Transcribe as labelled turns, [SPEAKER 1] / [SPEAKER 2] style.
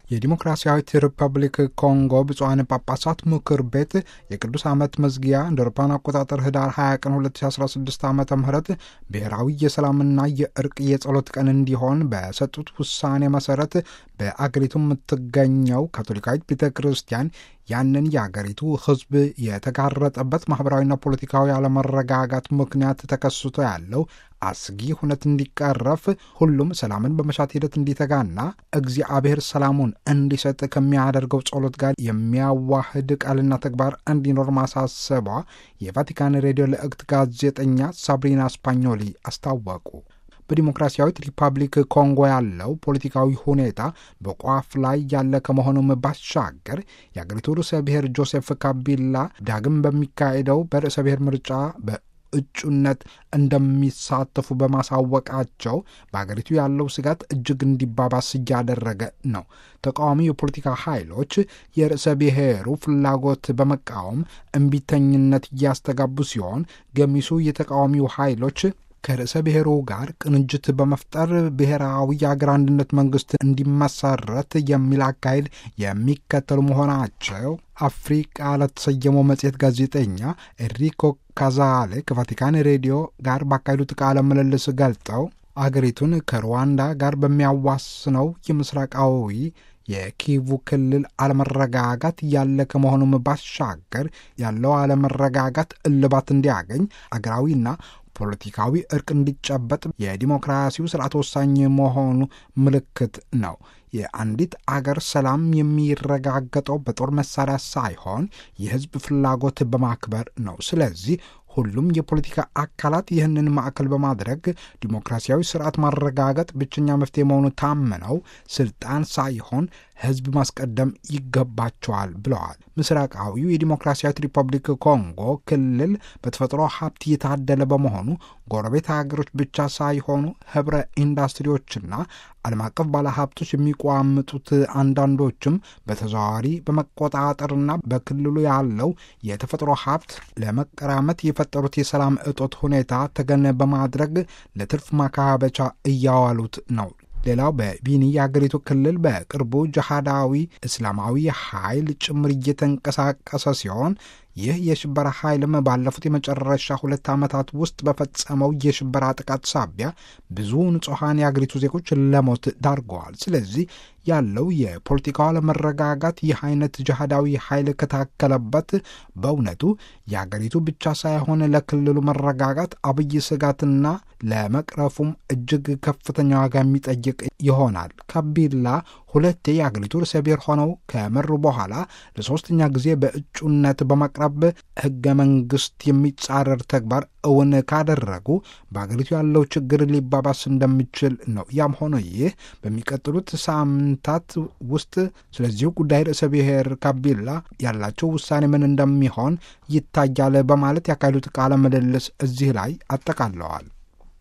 [SPEAKER 1] የዲሞክራሲያዊት ሪፐብሊክ ኮንጎ ብፁዓን ጳጳሳት ምክር ቤት የቅዱስ ዓመት መዝጊያ እንደ አውሮፓውያን አቆጣጠር ህዳር 20 ቀን 2016 ዓ ም ብሔራዊ የሰላምና የእርቅ የጸሎት ቀን እንዲሆን በሰጡት ውሳኔ መሰረት በአገሪቱ የምትገኘው ካቶሊካዊት ቤተ ክርስቲያን ያንን የአገሪቱ ሕዝብ የተጋረጠበት ማኅበራዊና ፖለቲካዊ አለመረጋጋት ምክንያት ተከስቶ ያለው አስጊ ሁነት እንዲቀረፍ ሁሉም ሰላምን በመሻት ሂደት እንዲተጋና እግዚአብሔር ሰላሙን እንዲሰጥ ከሚያደርገው ጸሎት ጋር የሚያዋህድ ቃልና ተግባር እንዲኖር ማሳሰቧ የቫቲካን ሬዲዮ ለእክት ጋዜጠኛ ሳብሪና ስፓኞሊ አስታወቁ። በዲሞክራሲያዊት ሪፐብሊክ ኮንጎ ያለው ፖለቲካዊ ሁኔታ በቋፍ ላይ ያለ ከመሆኑም ባሻገር የአገሪቱ ርዕሰ ብሔር ጆሴፍ ካቢላ ዳግም በሚካሄደው በርዕሰ ብሔር ምርጫ በእጩነት እንደሚሳተፉ በማሳወቃቸው በአገሪቱ ያለው ስጋት እጅግ እንዲባባስ እያደረገ ነው። ተቃዋሚ የፖለቲካ ኃይሎች የርዕሰ ብሔሩ ፍላጎት በመቃወም እምቢተኝነት እያስተጋቡ ሲሆን ገሚሱ የተቃዋሚው ኃይሎች ከርዕሰ ብሔሩ ጋር ቅንጅት በመፍጠር ብሔራዊ የአገር አንድነት መንግስት እንዲመሰረት የሚል አካሄድ የሚከተሉ መሆናቸው አፍሪቃ ለተሰየመው መጽሔት ጋዜጠኛ ኤንሪኮ ካዛሌ ከቫቲካን ሬዲዮ ጋር ባካሄዱት ቃለ ምልልስ ገልጠው አገሪቱን ከሩዋንዳ ጋር በሚያዋስነው የምስራቃዊ የኪቩ ክልል አለመረጋጋት ያለ ከመሆኑም ባሻገር ያለው አለመረጋጋት እልባት እንዲያገኝ አገራዊና ፖለቲካዊ እርቅ እንዲጨበጥ የዲሞክራሲው ስርዓት ወሳኝ መሆኑ ምልክት ነው። የአንዲት አገር ሰላም የሚረጋገጠው በጦር መሳሪያ ሳይሆን የሕዝብ ፍላጎት በማክበር ነው። ስለዚህ ሁሉም የፖለቲካ አካላት ይህንን ማዕከል በማድረግ ዲሞክራሲያዊ ስርዓት ማረጋገጥ ብቸኛ መፍትሄ መሆኑ ታምነው ስልጣን ሳይሆን ሕዝብ ማስቀደም ይገባቸዋል ብለዋል። ምስራቃዊው የዲሞክራሲያዊት ሪፐብሊክ ኮንጎ ክልል በተፈጥሮ ሀብት የታደለ በመሆኑ ጎረቤት ሀገሮች ብቻ ሳይሆኑ ህብረ ኢንዱስትሪዎችና ዓለም አቀፍ ባለሀብቶች የሚቋምጡት አንዳንዶችም በተዘዋዋሪ በመቆጣጠርና በክልሉ ያለው የተፈጥሮ ሀብት ለመቀራመት የፈጠሩት የሰላም እጦት ሁኔታ ተገን በማድረግ ለትርፍ ማካበቻ እያዋሉት ነው። ሌላው በቢኒ የአገሪቱ ክልል በቅርቡ ጅሃዳዊ እስላማዊ ኃይል ጭምር እየተንቀሳቀሰ ሲሆን ይህ የሽበራ ኃይልም ባለፉት የመጨረሻ 2 ዓመታት ውስጥ በፈጸመው የሽበራ ጥቃት ሳቢያ ብዙ ንጹሐን የአገሪቱ ዜጎች ለሞት ዳርገዋል። ስለዚህ ያለው የፖለቲካው አለመረጋጋት ይህ አይነት ጅሃዳዊ ኃይል ከታከለበት በእውነቱ የአገሪቱ ብቻ ሳይሆን ለክልሉ መረጋጋት አብይ ስጋትና ለመቅረፉም እጅግ ከፍተኛ ዋጋ የሚጠይቅ ይሆናል። ካቢላ ሁለቴ የአገሪቱ ርዕሰ ብሔር ሆነው ከመሩ በኋላ ለሶስተኛ ጊዜ በእጩነት በመቅረብ ሕገ መንግስት የሚጻረር ተግባር እውን ካደረጉ በአገሪቱ ያለው ችግር ሊባባስ እንደሚችል ነው። ያም ሆነ ይህ በሚቀጥሉት ሳምንታት ውስጥ ስለዚሁ ጉዳይ ርዕሰ ብሔር ካቢላ ያላቸው ውሳኔ ምን እንደሚሆን ይታያል በማለት ያካሄዱት ቃለ ምልልስ እዚህ ላይ አጠቃለዋል።